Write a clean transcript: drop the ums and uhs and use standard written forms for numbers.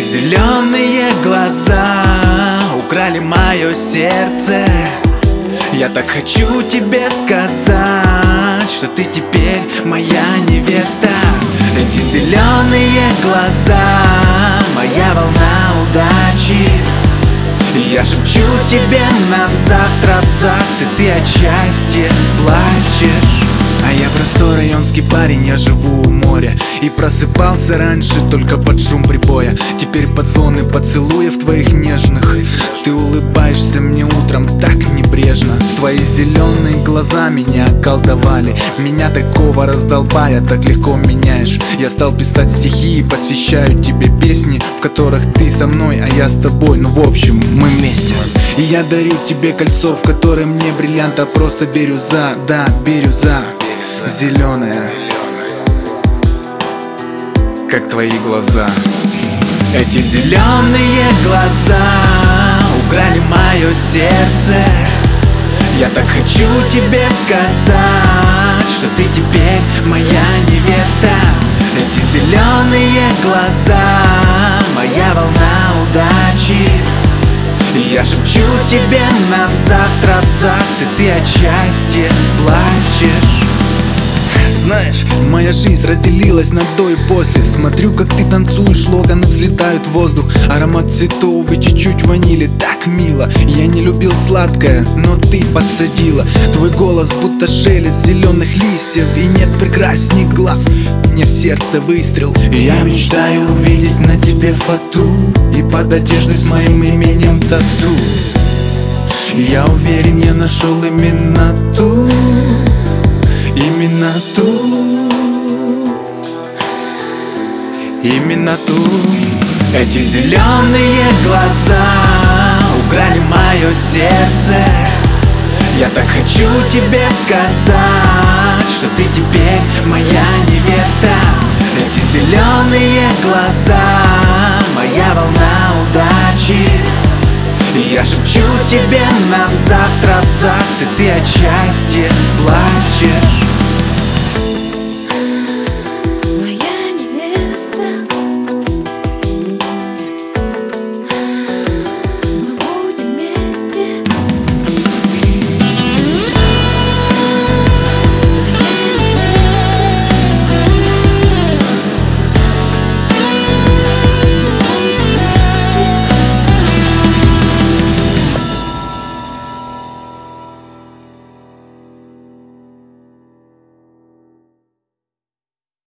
зеленые глаза украли мое сердце. Я так хочу тебе сказать, что ты теперь моя невеста. Эти зеленые глаза, моя волна удачи. Я шепчу тебе, нам завтра в ЗАГС, и ты от счастья плачешь. А я простой районский парень, я живу у моря. И просыпался раньше только под шум прибоя. Теперь под звоны поцелуев твоих нежных. Ты улыбаешься мне утром так небрежно. Твои зеленые глаза меня околдовали. Меня такого раздолбая так легко меняешь. Я стал писать стихи и посвящаю тебе песни, в которых ты со мной, а я с тобой. Ну в общем, мы вместе. И я дарю тебе кольцо, в котором мне бриллианта просто бирюза. Да, бирюза зеленая, как твои глаза. Эти зеленые глаза украли мое сердце. Я так хочу тебе сказать, что ты теперь моя невеста. Эти зеленые глаза, моя волна удачи. Я шепчу тебе, нам завтра в ЗАГС, и ты от счастья плачешь. Знаешь, моя жизнь разделилась на до и после. Смотрю, как ты танцуешь, локоны взлетают в воздух. Аромат цветов и чуть-чуть ванили, так мило. Я не любил сладкое, но ты подсадила. Твой голос будто шелест зеленых листьев. И нет прекрасней глаз, мне в сердце выстрел. И я мечтаю увидеть на тебе фату и под одеждой с моим именем тату. Я уверен, я нашел именно ту. Именно ту, именно ту. Эти зеленые глаза украли мое сердце. Я так хочу тебе сказать, что ты теперь моя невеста. Эти зеленые глаза, моя волна удачи. Я шепчу тебе, нам завтра в ЗАГС, и ты от счастья плачешь.